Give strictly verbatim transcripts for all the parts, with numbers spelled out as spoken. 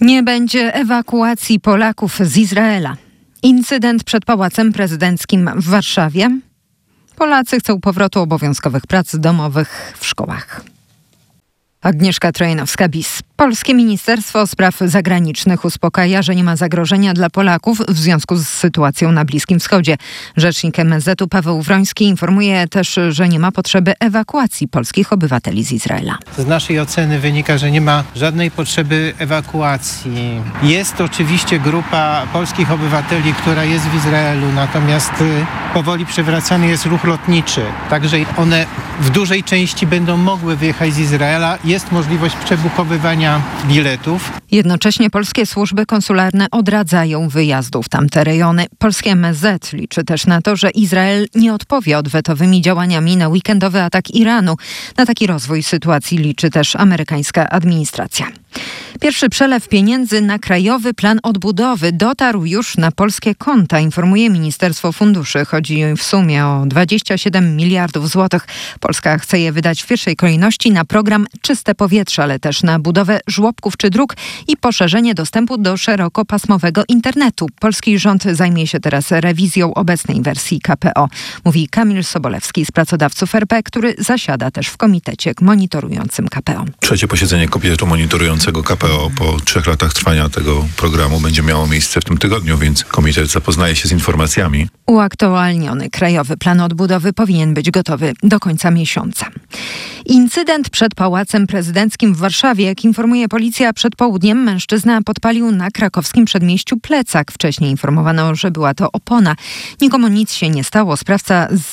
Nie będzie ewakuacji Polaków z Izraela. Incydent przed Pałacem Prezydenckim w Warszawie. Polacy chcą powrotu obowiązkowych prac domowych w szkołach. Agnieszka Trojanowska-Bis. Polskie Ministerstwo Spraw Zagranicznych uspokaja, że nie ma zagrożenia dla Polaków w związku z sytuacją na Bliskim Wschodzie. Rzecznik M S Z u Paweł Wroński informuje też, że nie ma potrzeby ewakuacji polskich obywateli z Izraela. Z naszej oceny wynika, że nie ma żadnej potrzeby ewakuacji. Jest oczywiście grupa polskich obywateli, która jest w Izraelu, natomiast powoli przywracany jest ruch lotniczy. Także one w dużej części będą mogły wyjechać z Izraela. Jest możliwość przebukowywania biletów. Jednocześnie polskie służby konsularne odradzają wyjazdu w tamte rejony. Polskie M S Z liczy też na to, że Izrael nie odpowie odwetowymi działaniami na weekendowy atak Iranu. Na taki rozwój sytuacji liczy też amerykańska administracja. Pierwszy przelew pieniędzy na Krajowy Plan Odbudowy dotarł już na polskie konta, informuje Ministerstwo Funduszy. Chodzi w sumie o dwadzieścia siedem miliardów złotych. Polska chce je wydać w pierwszej kolejności na program Czyste Powietrze, ale też na budowę żłobków czy dróg i poszerzenie dostępu do szerokopasmowego internetu. Polski rząd zajmie się teraz rewizją obecnej wersji K P O, mówi Kamil Sobolewski z Pracodawców R P, który zasiada też w komitecie monitorującym K P O. Trzecie posiedzenie komitetu monitorującego K P O po trzech latach trwania tego programu będzie miało miejsce w tym tygodniu, więc komitet zapoznaje się z informacjami. Uaktualniony Krajowy Plan Odbudowy powinien być gotowy do końca miesiąca. Incydent przed Pałacem Prezydenckim w Warszawie. Jak informuje policja, przed południem mężczyzna podpalił na krakowskim przedmieściu plecak. Wcześniej informowano, że była to opona. Nikomu nic się nie stało. Sprawca z...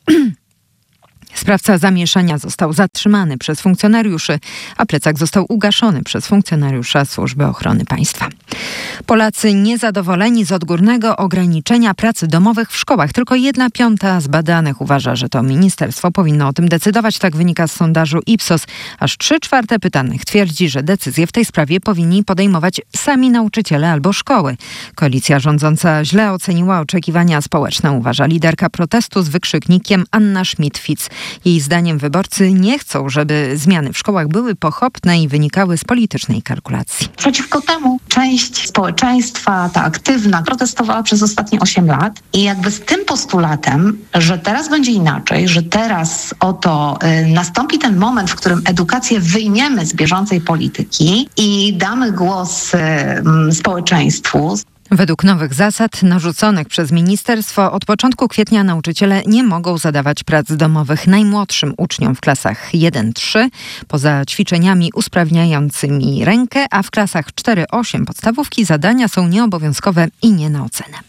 Sprawca zamieszania został zatrzymany przez funkcjonariuszy, a plecak został ugaszony przez funkcjonariusza Służby Ochrony Państwa. Polacy niezadowoleni z odgórnego ograniczenia pracy domowych w szkołach. Tylko jedna piąta z badanych uważa, że to ministerstwo powinno o tym decydować. Tak wynika z sondażu Ipsos. Aż trzy czwarte pytanych twierdzi, że decyzje w tej sprawie powinni podejmować sami nauczyciele albo szkoły. Koalicja rządząca źle oceniła oczekiwania społeczne, uważa liderka protestu z wykrzyknikiem Anna Schmidt-Fitz. Jej zdaniem wyborcy nie chcą, żeby zmiany w szkołach były pochopne i wynikały z politycznej kalkulacji. Przeciwko temu część społeczeństwa, ta aktywna, protestowała przez ostatnie osiem lat i jakby z tym postulatem, że teraz będzie inaczej, że teraz oto y, nastąpi ten moment, w którym edukację wyjmiemy z bieżącej polityki i damy głos y, y, społeczeństwu. Według nowych zasad narzuconych przez ministerstwo od początku kwietnia nauczyciele nie mogą zadawać prac domowych najmłodszym uczniom w klasach jeden trzy, poza ćwiczeniami usprawniającymi rękę, a w klasach cztery osiem podstawówki zadania są nieobowiązkowe i nie na ocenę.